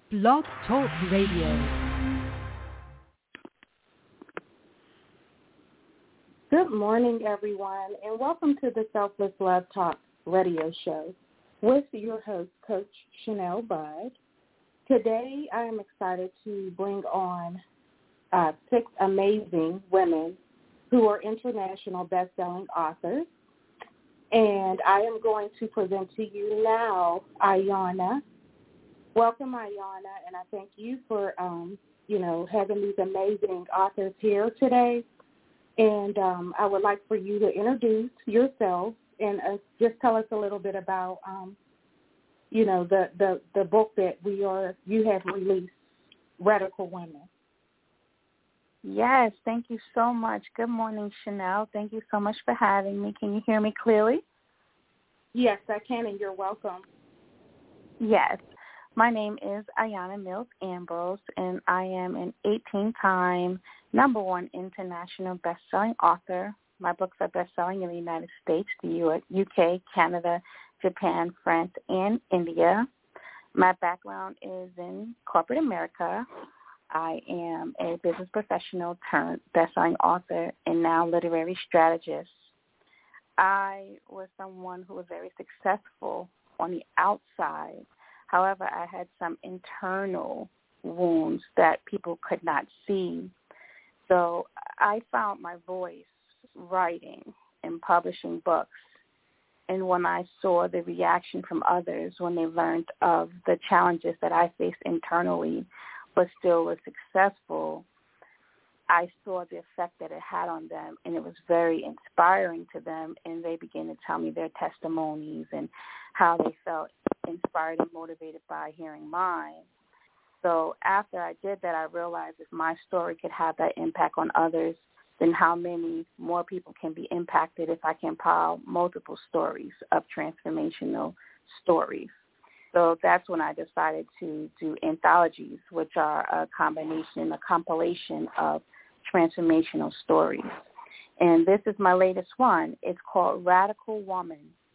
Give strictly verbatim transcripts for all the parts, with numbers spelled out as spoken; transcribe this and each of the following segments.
Blog Talk Radio. Good morning, everyone, and welcome to the Selfless Love Talk radio show with your host, Coach Chanel Budd. Today, I am excited to bring on uh, six amazing women who are international best-selling authors. And I am going to present to you now Ayanna. Welcome, Ayanna, and I thank you for, um, you know, having these amazing authors here today. And um, I would like for you to introduce yourself and uh, just tell us a little bit about, um, you know, the, the, the book that we are you have released, Radical Women. Yes, thank you so much. Good morning, Chanel. Thank you so much for having me. Can you hear me clearly? Yes, I can, and you're welcome. Yes. My name is Ayanna Mills Ambrose, and I am an eighteen-time number one international best-selling author. My books are best-selling in the United States, the U K, Canada, Japan, France, and India. My background is in corporate America. I am a business professional turned best-selling author and now literary strategist. I was someone who was very successful on the outside. However, I had some internal wounds that people could not see. So I found my voice writing and publishing books. And when I saw the reaction from others when they learned of the challenges that I faced internally but still was successful, I saw the effect that it had on them, and it was very inspiring to them, and they began to tell me their testimonies and how they felt inspired and motivated by hearing mine. So after I did that, I realized if my story could have that impact on others, then how many more people can be impacted if I can pile multiple stories of transformational stories. So that's when I decided to do anthologies, which are a combination, a compilation of transformational stories. And this is my latest one. It's called Radical Woman.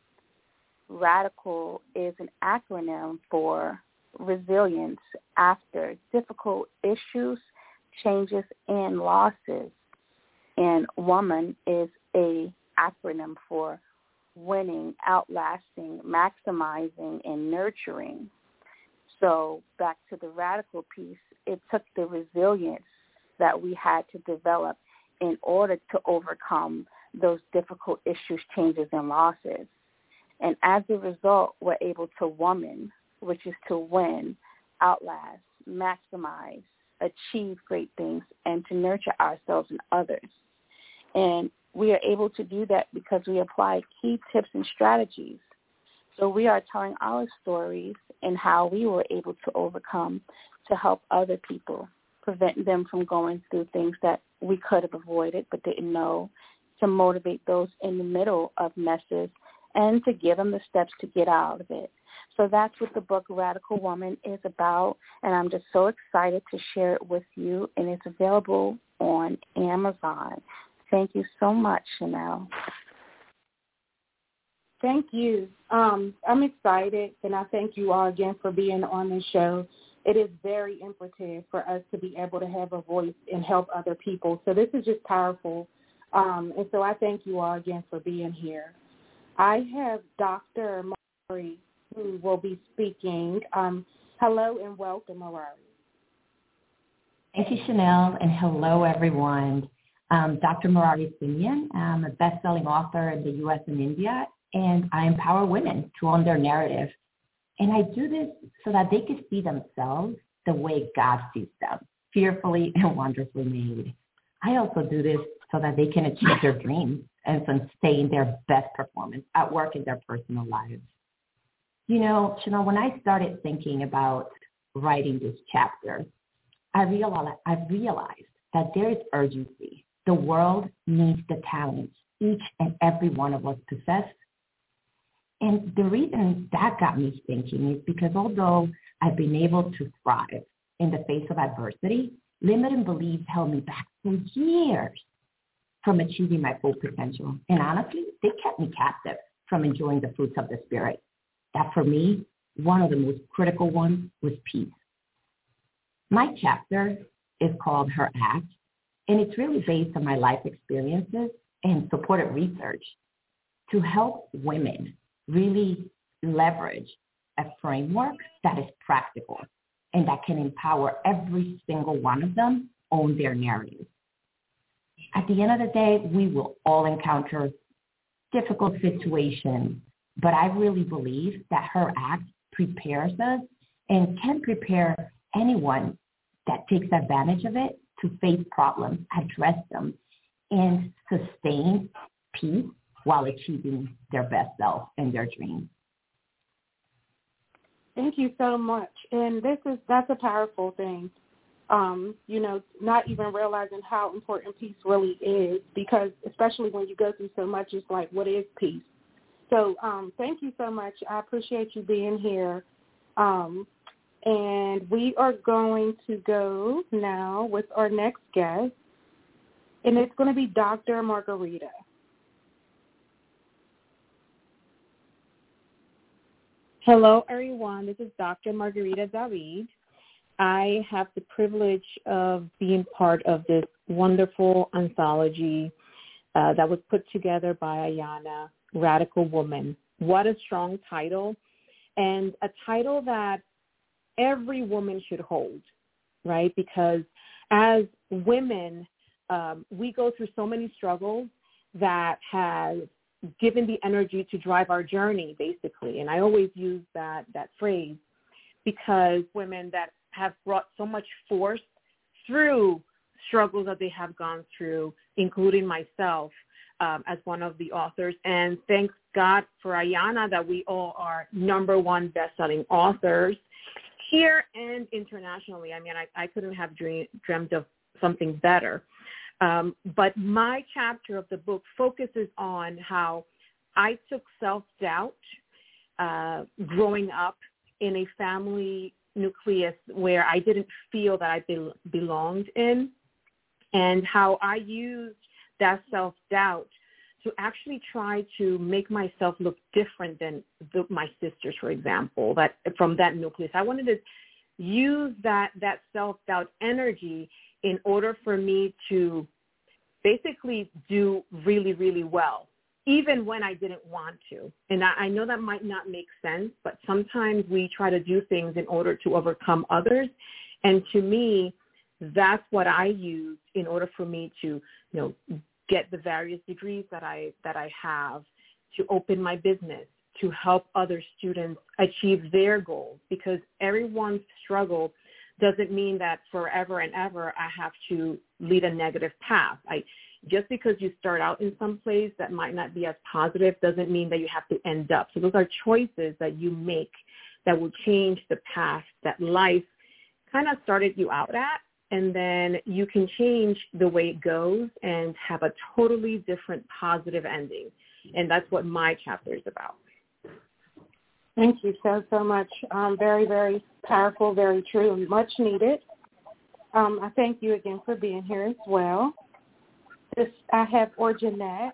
Radical is an acronym for resilience after difficult issues, changes, and losses. And woman is a acronym for winning, outlasting, maximizing, and nurturing. So back to the radical piece, it took the resilience that we had to develop in order to overcome those difficult issues, changes, and losses. And as a result, we're able to woman, which is to win, outlast, maximize, achieve great things, and to nurture ourselves and others. And we are able to do that because we apply key tips and strategies. So we are telling our stories and how we were able to overcome to help other people, prevent them from going through things that we could have avoided but didn't know, to motivate those in the middle of messes, and to give them the steps to get out of it. So that's what the book Radical Woman is about, and I'm just so excited to share it with you, and it's available on Amazon. Thank you so much, Chanel. Thank you. Um, I'm excited, and I thank you all again for being on the show. It is very imperative for us to be able to have a voice and help other people. So this is just powerful, um, and so I thank you all again for being here. I have Doctor Murari who will be speaking. Um, hello and welcome, Murari. Thank you, Chanel, and hello, everyone. Um, Doctor Murari Simyan. I'm a best-selling author in the U S and India, and I empower women to own their narrative. And I do this so that they can see themselves the way God sees them, fearfully and wonderfully made. I also do this so that they can achieve their dreams and sustain their best performance at work in their personal lives. You know, Chanel, when I started thinking about writing this chapter, I realized, I realized that there is urgency. The world needs the talents each and every one of us possess. And the reason that got me thinking is because although I've been able to thrive in the face of adversity, limiting beliefs held me back for years from achieving my full potential. And honestly, they kept me captive from enjoying the fruits of the Spirit. That for me, one of the most critical ones was peace. My chapter is called Her Act, and it's really based on my life experiences and supported research to help women really leverage a framework that is practical and that can empower every single one of them own their narrative. At the end of the day, we will all encounter difficult situations, but I really believe that Her Act prepares us and can prepare anyone that takes advantage of it to face problems, address them, and sustain peace while achieving their best self and their dreams. Thank you so much. And this is that's a powerful thing. Um, you know, not even realizing how important peace really is, because especially when you go through so much, it's like, what is peace? So um, thank you so much. I appreciate you being here. Um, and we are going to go now with our next guest, and it's going to be Doctor Margarita. Hello, everyone. This is Doctor Margarita David. I have the privilege of being part of this wonderful anthology uh, that was put together by Ayana, Radical Woman. What a strong title, and a title that every woman should hold, right? Because as women, um, we go through so many struggles that has given the energy to drive our journey, basically. And I always use that that phrase because women that have brought so much force through struggles that they have gone through, including myself um, as one of the authors. And thanks God for Ayana that we all are number one best-selling authors here and internationally. I mean, I, I couldn't have dream, dreamt of something better. Um, but my chapter of the book focuses on how I took self-doubt uh, growing up in a family nucleus where I didn't feel that I be- belonged in, and how I used that self-doubt to actually try to make myself look different than the, my sisters, for example, that from that nucleus. I wanted to use that, that self-doubt energy in order for me to basically do really, really well, even when I didn't want to. And I, I know that might not make sense, but sometimes we try to do things in order to overcome others. And to me, that's what I use in order for me to, you know, get the various degrees that I that I have, to open my business, to help other students achieve their goals, because everyone's struggle doesn't mean that forever and ever I have to lead a negative path. I just because you start out in some place that might not be as positive doesn't mean that you have to end up. So those are choices that you make that will change the path that life kind of started you out at, and then you can change the way it goes and have a totally different positive ending. And that's what my chapter is about. Thank you so, so much. Um, very, very powerful, very true, and much needed. Um, I thank you again for being here as well. This, I have Orjanette.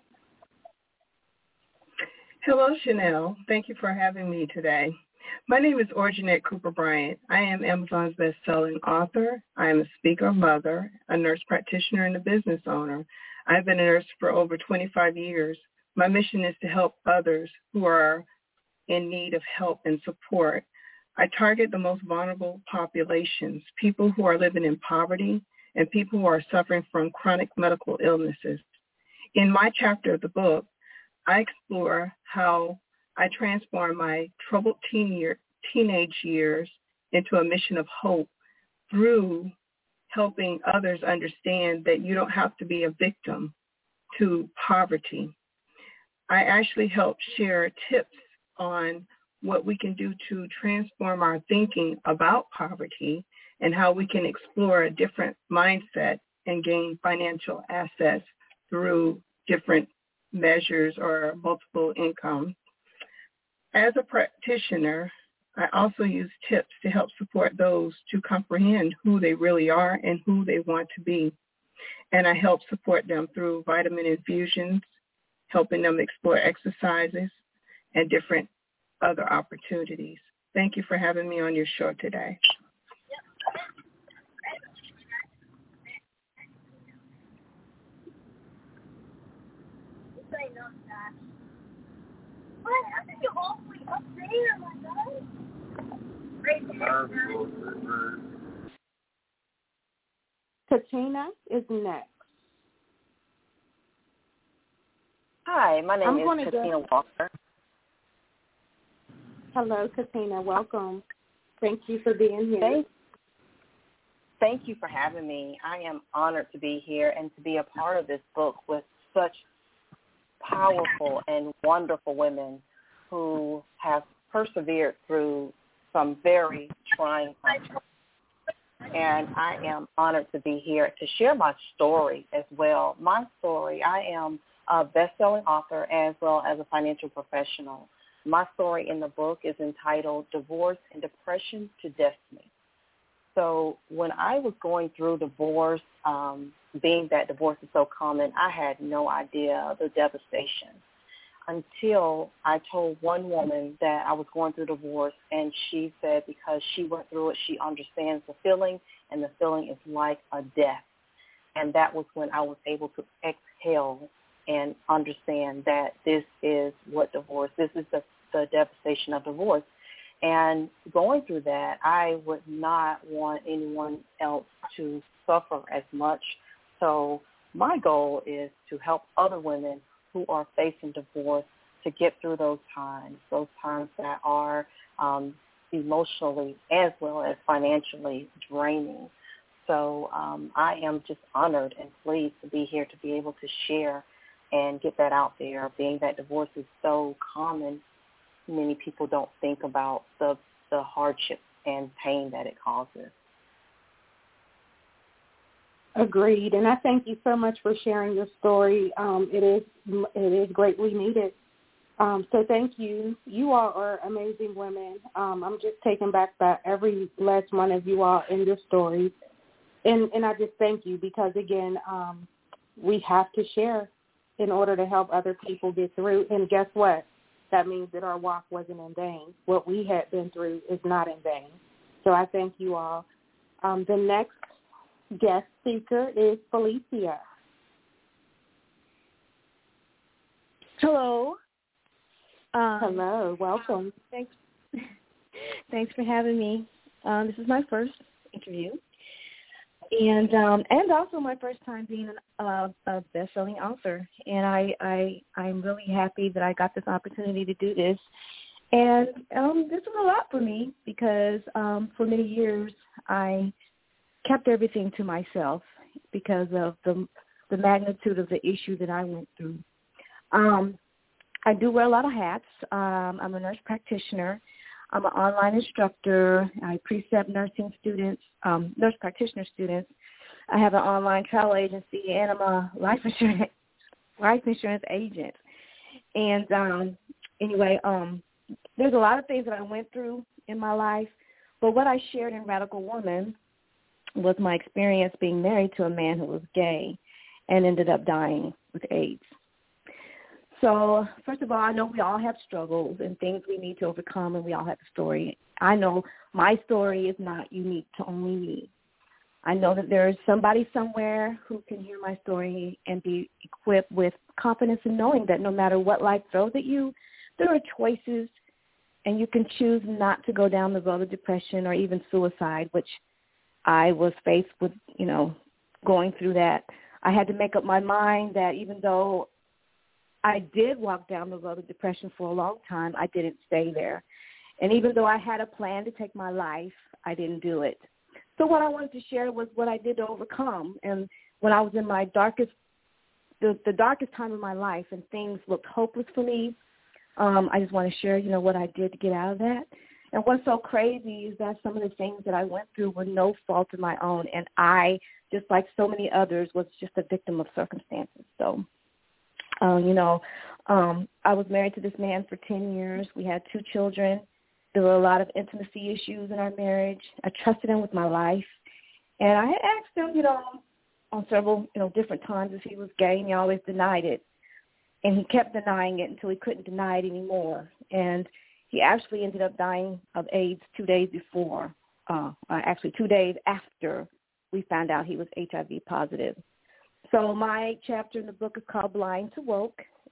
Hello, Chanel. Thank you for having me today. My name is Orjanette Cooper Bryant. I am Amazon's best-selling author. I am a speaker, mother, a nurse practitioner, and a business owner. I've been a nurse for over twenty-five years. My mission is to help others who are in need of help and support. I target the most vulnerable populations, people who are living in poverty and people who are suffering from chronic medical illnesses. In my chapter of the book, I explore how I transform my troubled teen year, teenage years into a mission of hope through helping others understand that you don't have to be a victim to poverty. I actually help share tips on what we can do to transform our thinking about poverty and how we can explore a different mindset and gain financial assets through different measures or multiple income. As a practitioner, I also use tips to help support those to comprehend who they really are and who they want to be. And I help support them through vitamin infusions, helping them explore exercises and different other opportunities. Thank you for having me on your show today. What happened? You all the way up there, my God. Right there. Katina is next. Hi, my name I'm is Katina go- Walker. Hello, Katina. Welcome. Thank you for being here. Thank, thank you for having me. I am honored to be here and to be a part of this book with such powerful and wonderful women who have persevered through some very trying times. And I am honored to be here to share my story as well. My story, I am a best-selling author as well as a financial professional. My story in the book is entitled Divorce and Depression to Destiny. So when I was going through divorce, um, being that divorce is so common, I had no idea the devastation until I told one woman that I was going through divorce, and she said because she went through it, she understands the feeling, and the feeling is like a death. And that was when I was able to exhale and understand that this is what divorce, this is the, the devastation of divorce. And going through that, I would not want anyone else to suffer as much. So my goal is to help other women who are facing divorce to get through those times, those times that are um, emotionally as well as financially draining. So um, I am just honored and pleased to be here to be able to share and get that out there, being that divorce is so common. Many people don't think about the, the hardship and pain that it causes. Agreed, and I thank you so much for sharing your story. Um, it is it is greatly needed. Um, so thank you. You all are amazing women. Um, I'm just taken back by every last one of you all in your stories, and and I just thank you because again, um, we have to share in order to help other people get through. And guess what? That means that our walk wasn't in vain. What we had been through is not in vain. So I thank you all. Um, the next guest speaker is Felicia. Hello. Um, Hello. Welcome. Thanks. Thanks for having me. Um, this is my first interview, and um, and also my first time being an, uh, a best-selling author. And I, I I'm really happy that I got this opportunity to do this. And um, this was a lot for me because um, for many years I kept everything to myself because of the the magnitude of the issue that I went through. Um, I do wear a lot of hats. Um, I'm a nurse practitioner. I'm an online instructor. I precept nursing students, um, nurse practitioner students. I have an online travel agency, and I'm a life insurance life insurance agent. And um, anyway, um, there's a lot of things that I went through in my life, but what I shared in Radical Woman was my experience being married to a man who was gay and ended up dying with AIDS. So, first of all, I know we all have struggles and things we need to overcome, and we all have a story. I know my story is not unique to only me. I know that there is somebody somewhere who can hear my story and be equipped with confidence in knowing that no matter what life throws at you, there are choices, and you can choose not to go down the road of depression or even suicide, which I was faced with, you know, going through that. I had to make up my mind that even though I did walk down the road of depression for a long time, I didn't stay there. And even though I had a plan to take my life, I didn't do it. So what I wanted to share was what I did to overcome. And when I was in my darkest, the, the darkest time of my life and things looked hopeless for me, um, I just want to share, you know, what I did to get out of that. And what's so crazy is that some of the things that I went through were no fault of my own. And I, just like so many others, was just a victim of circumstances. So, uh, you know, um, I was married to this man for ten years. We had two children. There were a lot of intimacy issues in our marriage. I trusted him with my life. And I had asked him, you know, on several, you know, different times if he was gay, and he always denied it. And he kept denying it until he couldn't deny it anymore. And he actually ended up dying of AIDS two days before, uh, actually two days after we found out he was H I V positive. So my chapter in the book is called Blind to Woke,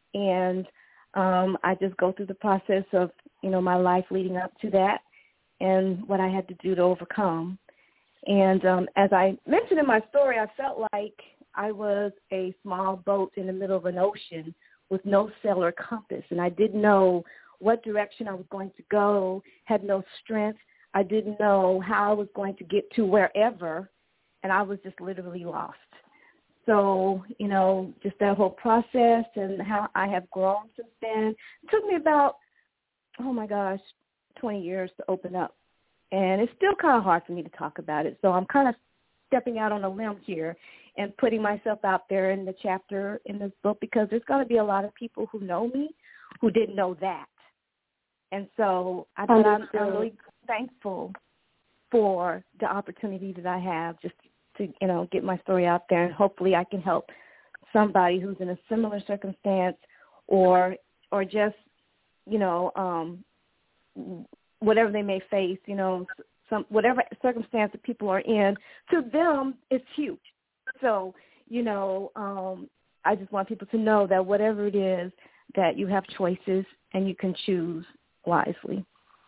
and um, I just go through the process of, you know, my life leading up to that and what I had to do to overcome. And um, as I mentioned in my story, I felt like I was a small boat in the middle of an ocean with no sail or compass, and I didn't know what direction I was going to go, had no strength. I didn't know how I was going to get to wherever, and I was just literally lost. So, you know, just that whole process and how I have grown since then. It took me about, oh, my gosh, twenty years to open up. And it's still kind of hard for me to talk about it. So I'm kind of stepping out on a limb here and putting myself out there in the chapter in this book, because there's going to be a lot of people who know me who didn't know that. And so I thought I'm, I'm really thankful for the opportunity that I have just to, you know, get my story out there, and hopefully I can help somebody who's in a similar circumstance or or just, you know, um, whatever they may face, you know, some whatever circumstance that people are in, to them it's huge. So, you know, um, I just want people to know that whatever it is, that you have choices and you can choose wisely.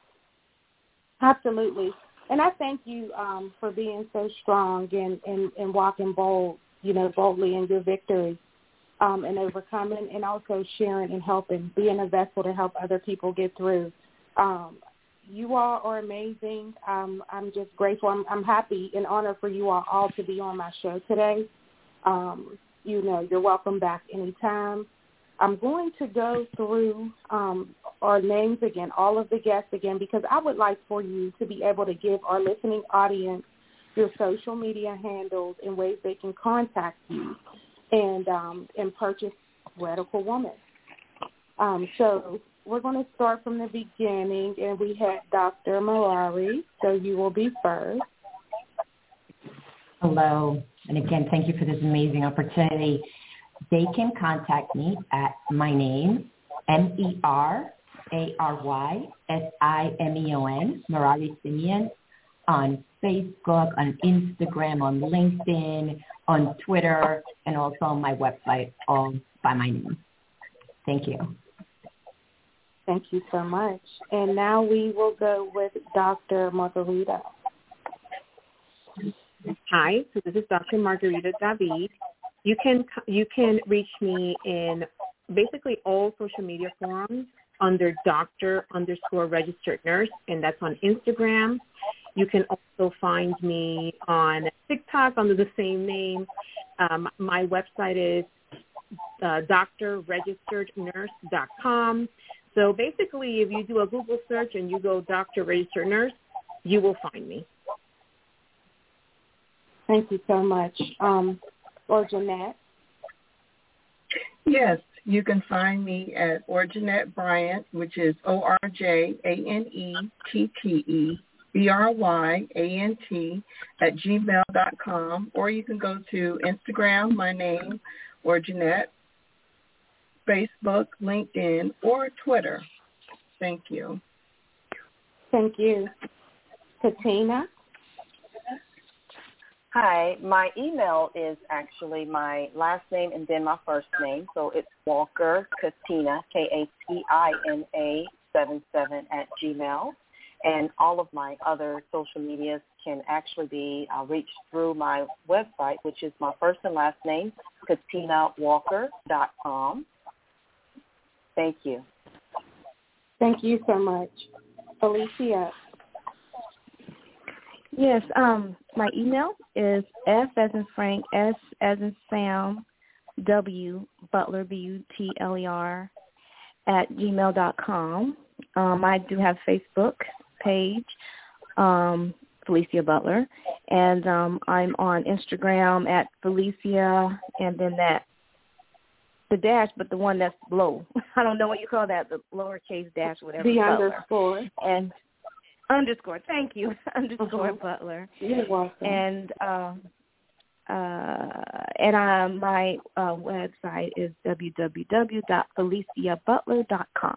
Absolutely. And I thank you um, for being so strong and, and, and walking bold, you know, boldly in your victory um, and overcoming, and also sharing and helping, being a vessel to help other people get through. Um, you all are amazing. Um, I'm just grateful. I'm, I'm happy and honored for you all, all to be on my show today. Um, you know, you're welcome back anytime. I'm going to go through um, our names again, all of the guests again, because I would like for you to be able to give our listening audience your social media handles and ways they can contact you and um, and purchase Radical Woman. Um, so we're going to start from the beginning, and we had Doctor Marari, so you will be first. Hello, and again, thank you for this amazing opportunity. They can contact me at my name, M E R A R Y S I M E O N, Marari Simeon, on Facebook, on Instagram, on LinkedIn, on Twitter, and also on my website, all by my name. Thank you. Thank you so much. And now we will go with Doctor Margarita. Hi, so this is Doctor Margarita David. You can you can reach me in basically all social media forums under Doctor underscore registered nurse, and that's on Instagram. You can also find me on TikTok under the same name. Um, my website is uh, D R registered nurse dot com. So basically, if you do a Google search and you go Doctor Registered Nurse, you will find me. Thank you so much. Um, or Jeanette? Yes, you can find me at Orjanette Bryant, which is O R J A N E T T E B R Y A N T at gmail dot com, or you can go to Instagram, my name, Orjanette, Facebook, LinkedIn, or Twitter. Thank you. Thank you. Katina? Hi, my email is actually my last name and then my first name. So it's Walker Katina, K A T I N A seven seven at Gmail. And all of my other social medias can actually be uh, reached through my website, which is my first and last name, katina walker dot com. Thank you. Thank you so much. Alicia? Yes, um, my email is F as in Frank, S as in Sam, W, Butler, B U T L E R, at gmail dot com. Um, I do have Facebook page, um, Felicia Butler, and um, I'm on Instagram at Felicia, and then that, the dash, but the one that's low. I don't know what you call that, the lowercase dash, whatever. The Butler. underscore. And underscore, thank you, underscore uh-huh. Butler. You're welcome. And uh, uh, and uh, my uh, website is w w w dot felicia butler dot com.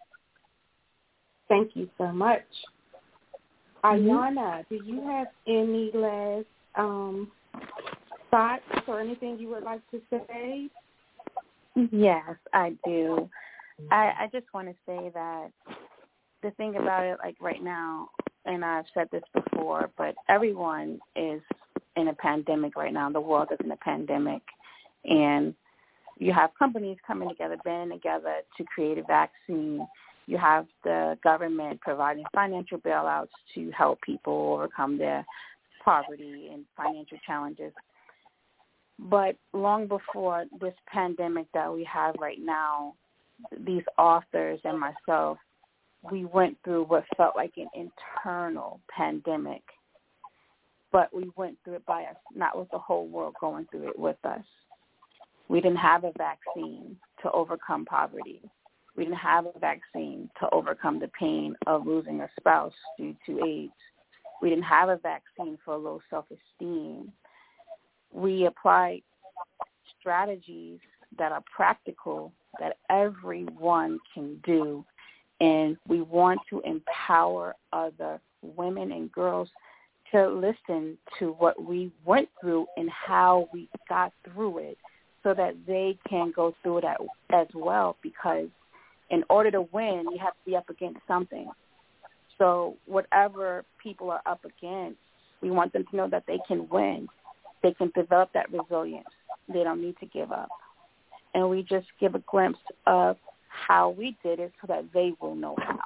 Thank you so much. Mm-hmm. Ayana, do you have any last um, thoughts or anything you would like to say? Yes, I do. I, I just want to say that the thing about it, like right now, and I've said this before, but everyone is in a pandemic right now. The world is in a pandemic. And you have companies coming together, banding together to create a vaccine. You have the government providing financial bailouts to help people overcome their poverty and financial challenges. But long before this pandemic that we have right now, these authors and myself, we went through what felt like an internal pandemic. But we went through it by us, not with the whole world going through it with us. We didn't have a vaccine to overcome poverty. We didn't have a vaccine to overcome the pain of losing a spouse due to AIDS. We didn't have a vaccine for low self-esteem. We applied strategies that are practical, that everyone can do, and we want to empower other women and girls to listen to what we went through and how we got through it so that they can go through it as well, because in order to win, you have to be up against something. So whatever people are up against, we want them to know that they can win. They can develop that resilience. They don't need to give up. And we just give a glimpse of how we did it so that they will know how.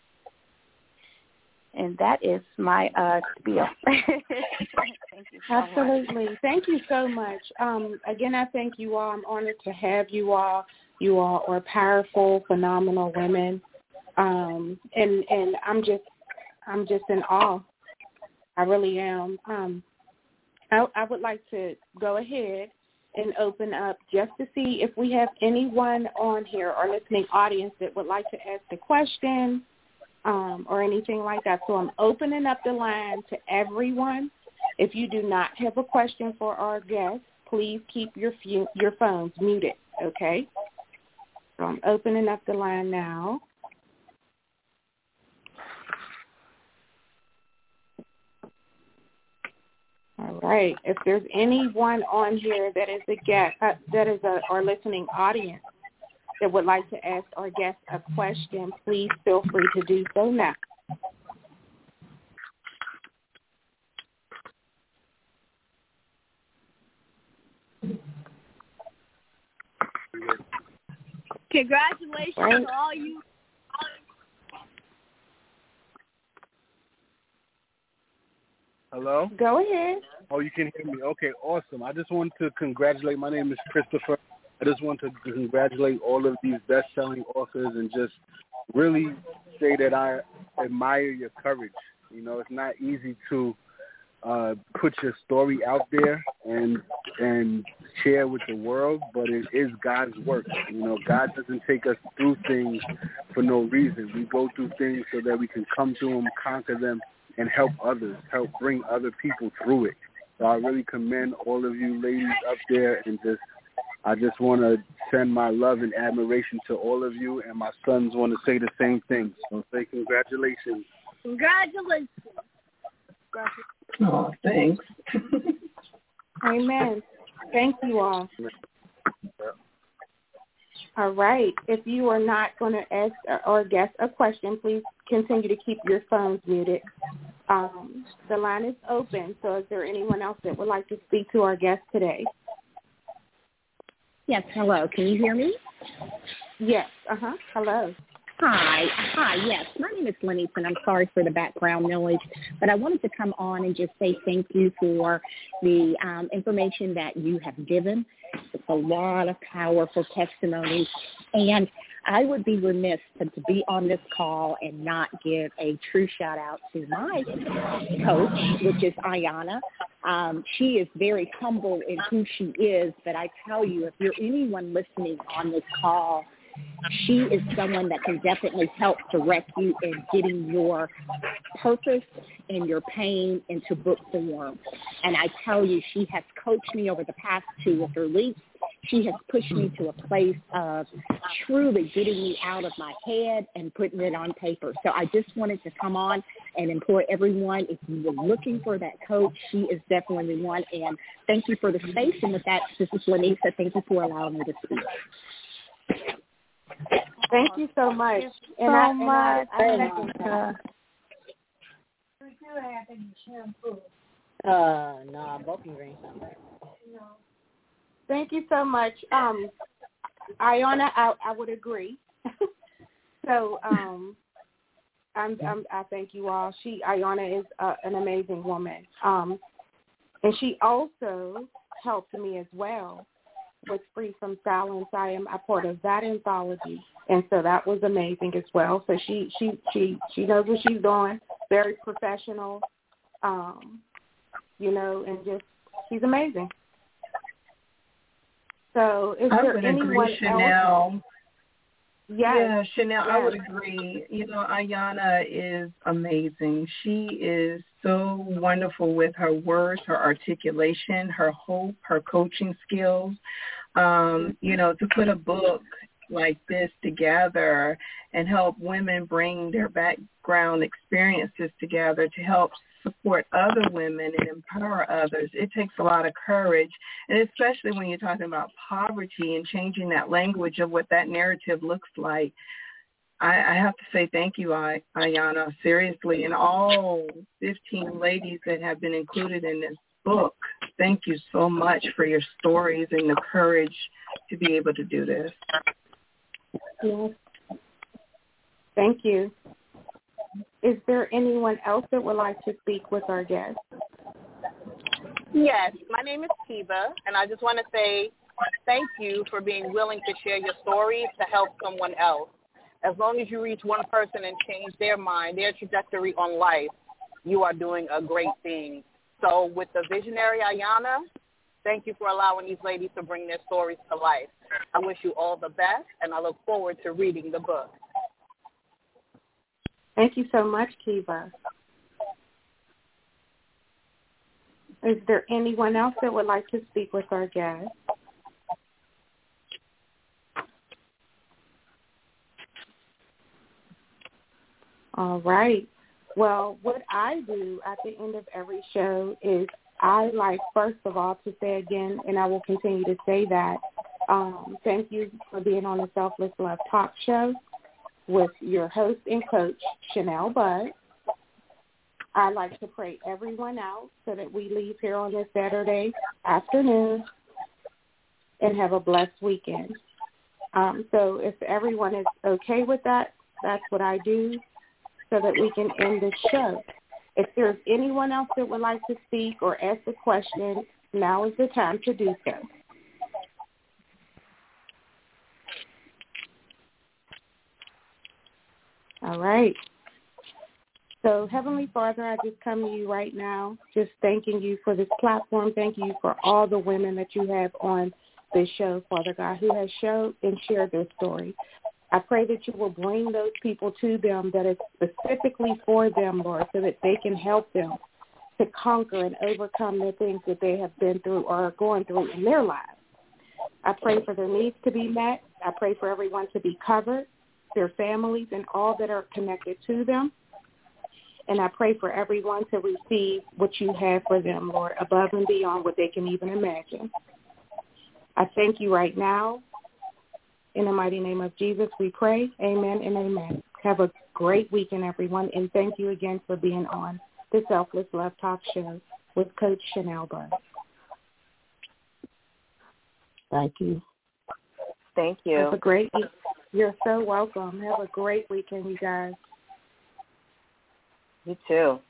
And that is my uh, spiel. Thank you so Absolutely. much. Thank you so much. Um, again, I thank you all. I'm honored to have you all. You all are powerful, phenomenal women. Um, and, and I'm just I'm just in awe. I really am. Um, I, I would like to go ahead and open up just to see if we have anyone on here or listening audience that would like to ask a question um, or anything like that. So I'm opening up the line to everyone. If you do not have a question for our guests, please keep your few, your phones muted, okay? So I'm opening up the line now. All right. If there's anyone on here that is a guest, uh, that is a, our listening audience that would like to ask our guest a question, please feel free to do so now. Congratulations right. to all you. Hello? Go ahead. Oh, you can hear me. Okay, awesome. I just want to congratulate, my name is Christopher. I just want to congratulate all of these best-selling authors and just really say that I admire your courage. You know, it's not easy to uh, put your story out there and and share with the world, but it is God's work. You know, God doesn't take us through things for no reason. We go through things so that we can come through them, conquer them, and help others, help bring other people through it. So I really commend all of you ladies up there, and just I just want to send my love and admiration to all of you, and my sons want to say the same thing. So say congratulations. Congratulations. Oh, thanks. Amen. Thank you all. All right. If you are not going to ask or guess a question, please continue to keep your phones muted. Um, the line is open, so is there anyone else that would like to speak to our guest today? Yes, hello. Can you hear me? Yes. Uh-huh. Hello. Hi. Hi, yes. My name is Lenny, and I'm sorry for the background noise, but I wanted to come on and just say thank you for the um, information that you have given. It's a lot of powerful testimonies, and I would be remiss to, to be on this call and not give a true shout-out to my coach, which is Ayana. Um, she is very humble in who she is, but I tell you, if you're anyone listening on this call, she is someone that can definitely help direct you in getting your purpose and your pain into book form. And I tell you, she has coached me over the past two or three weeks, She has pushed me to a place of truly getting me out of my head and putting it on paper. So I just wanted to come on and implore everyone, if you were looking for that coach, she is definitely the one. And thank you for the space. And with that, this is Lanisa. Thank you for allowing me to speak. Thank you so much. Thank you and so I, much. And I, I Uh, no, nah, Bulking Green somewhere. Thank you so much. Um, Ayana, I, I would agree. so um, I'm, I'm, I thank you all. She, Ayana, is uh, an amazing woman. Um, and she also helped me as well with Free from Silence. I am a part of that anthology, and so that was amazing as well. So she, she, she, she knows what she's doing. Very professional. Um, you know, and just, she's amazing. So is I there would anyone agree, Chanel. else? Yes. Yeah, Chanel, yes. I would agree. You know, Ayana is amazing. She is so wonderful with her words, her articulation, her hope, her coaching skills. Um, you know, to put a book like this together and help women bring their background experiences together to help support other women and empower others. It takes a lot of courage, and especially when you're talking about poverty and changing that language of what that narrative looks like. I, I have to say thank you, I, Ayana, seriously, and all fifteen ladies that have been included in this book. Thank you so much for your stories and the courage to be able to do this. Yes. Thank you. Is there anyone else that would like to speak with our guest? Yes, my name is Kiva, and I just want to say thank you for being willing to share your stories to help someone else. As long as you reach one person and change their mind, their trajectory on life, you are doing a great thing. So with the visionary Ayana, thank you for allowing these ladies to bring their stories to life. I wish you all the best, and I look forward to reading the book. Thank you so much, Kiva. Is there anyone else that would like to speak with our guest? All right. Well, what I do at the end of every show is I like, first of all, to say again, and I will continue to say that, um, thank you for being on the Selfless Love Talk Show with your host and coach, Chanel Budd. I like to pray everyone out so that we leave here on this Saturday afternoon and have a blessed weekend. Um, so if everyone is okay with that, that's what I do so that we can end the show. If there's anyone else that would like to speak or ask a question, now is the time to do so. All right. So, Heavenly Father, I just come to you right now, just thanking you for this platform. Thank you for all the women that you have on this show, Father God, who has showed and shared their story. I pray that you will bring those people to them that is specifically for them, Lord, so that they can help them to conquer and overcome the things that they have been through or are going through in their lives. I pray for their needs to be met. I pray for everyone to be covered, their families and all that are connected to them. And I pray for everyone to receive what you have for them, Lord, above and beyond what they can even imagine. I thank you right now. In the mighty name of Jesus, we pray. Amen and amen. Have a great weekend, everyone, and thank you again for being on the Selfless Love Talk Show with Coach Chanel Budd. Thank you. Thank you. Have a great week. You're so welcome. Have a great weekend, you guys. You too.